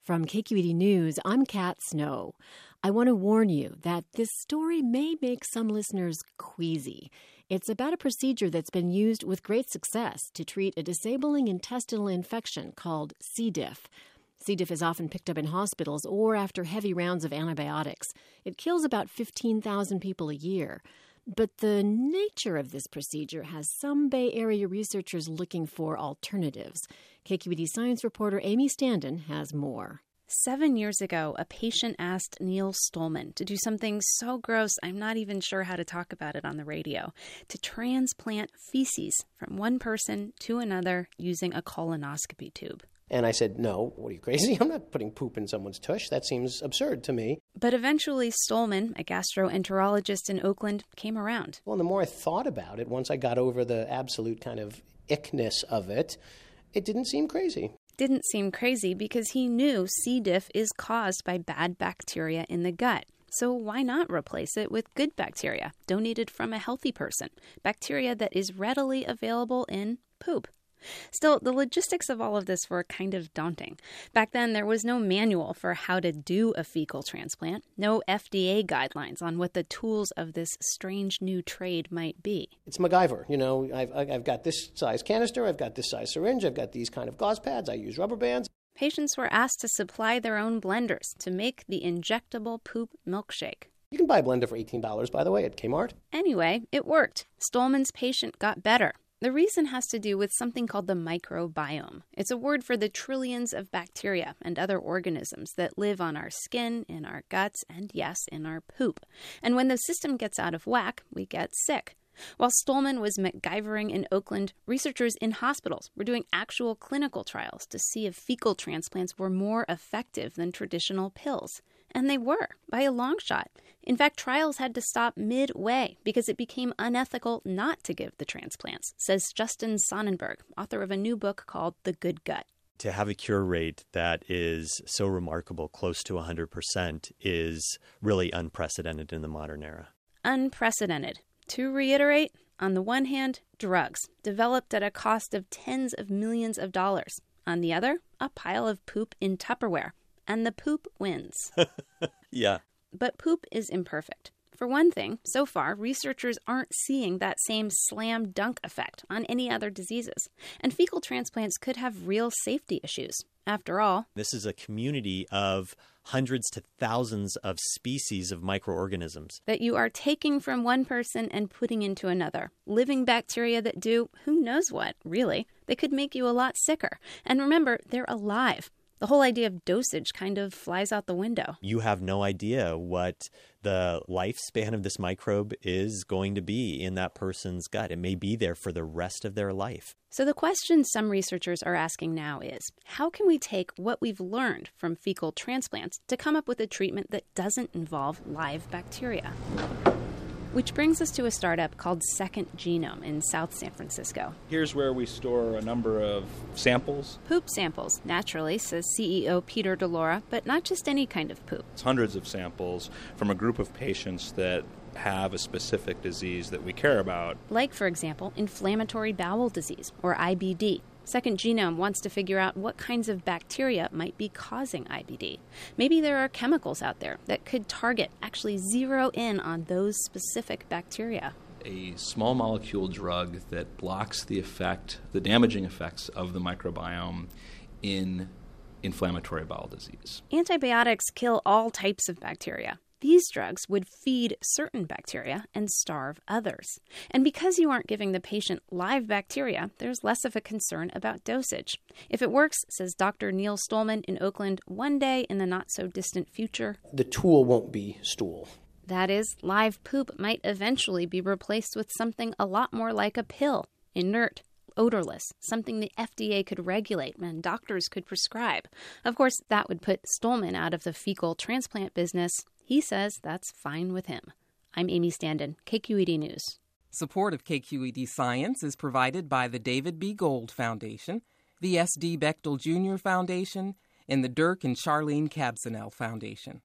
From KQED News, I'm Kat Snow. I want to warn you that this story may make some listeners queasy. It's about a procedure that's been used with great success to treat a disabling intestinal infection called C. diff. C. diff is often picked up in hospitals or after heavy rounds of antibiotics. It kills about 15,000 people a year. But the nature of this procedure has some Bay Area researchers looking for alternatives. KQED science reporter Amy Standen has more. 7 years ago, a patient asked Neil Stolman to do something so gross I'm not even sure how to talk about it on the radio, to transplant feces from one person to another using a colonoscopy tube. And I said, no, what are you, crazy? I'm not putting poop in someone's tush. That seems absurd to me. But eventually Stolman, a gastroenterologist in Oakland, came around. Well, the more I thought about it, once I got over the absolute kind of ickness of it, it didn't seem crazy. Didn't seem crazy because he knew C. diff is caused by bad bacteria in the gut. So why not replace it with good bacteria, donated from a healthy person, bacteria that is readily available in poop? Still, the logistics of all of this were kind of daunting. Back then, there was no manual for how to do a fecal transplant, no FDA guidelines on what the tools of this strange new trade might be. It's MacGyver. You know, I've got this size canister, I've got this size syringe, I've got these kind of gauze pads, I use rubber bands. Patients were asked to supply their own blenders to make the injectable poop milkshake. You can buy a blender for $18, by the way, at Kmart. Anyway, it worked. Stolman's patient got better. The reason has to do with something called the microbiome. It's a word for the trillions of bacteria and other organisms that live on our skin, in our guts, and yes, in our poop. And when the system gets out of whack, we get sick. While Stolman was MacGyvering in Oakland, researchers in hospitals were doing actual clinical trials to see if fecal transplants were more effective than traditional pills. And they were, by a long shot. In fact, trials had to stop midway because it became unethical not to give the transplants, says Justin Sonnenberg, author of a new book called The Good Gut. To have a cure rate that is so remarkable, close to 100%, is really unprecedented in the modern era. Unprecedented. To reiterate, on the one hand, drugs, developed at a cost of tens of millions of dollars. On the other, a pile of poop in Tupperware. And the poop wins. Yeah. But poop is imperfect. For one thing, so far, researchers aren't seeing that same slam dunk effect on any other diseases. And fecal transplants could have real safety issues. After all, this is a community of hundreds to thousands of species of microorganisms that you are taking from one person and putting into another. Living bacteria that do who knows what, really. They could make you a lot sicker. And remember, they're alive. The whole idea of dosage kind of flies out the window. You have no idea what the lifespan of this microbe is going to be in that person's gut. It may be there for the rest of their life. So the question some researchers are asking now is, how can we take what we've learned from fecal transplants to come up with a treatment that doesn't involve live bacteria? Which brings us to a startup called Second Genome in South San Francisco. Here's where we store a number of samples. Poop samples, naturally, says CEO Peter DeLaura, but not just any kind of poop. It's hundreds of samples from a group of patients that have a specific disease that we care about. Like, for example, inflammatory bowel disease, or IBD. Second Genome wants to figure out what kinds of bacteria might be causing IBD. Maybe there are chemicals out there that could target, actually zero in on those specific bacteria. A small molecule drug that blocks the damaging effects of the microbiome in inflammatory bowel disease. Antibiotics kill all types of bacteria. These drugs would feed certain bacteria and starve others. And because you aren't giving the patient live bacteria, there's less of a concern about dosage. If it works, says Dr. Neil Stolman in Oakland, one day in the not-so-distant future, the tool won't be stool. That is, live poop might eventually be replaced with something a lot more like a pill, inert, odorless, something the FDA could regulate and doctors could prescribe. Of course, that would put Stolman out of the fecal transplant business. He says that's fine with him. I'm Amy Standen, KQED News. Support of KQED Science is provided by the David B. Gold Foundation, the S.D. Bechtel Jr. Foundation, and the Dirk and Charlene Kabzanel Foundation.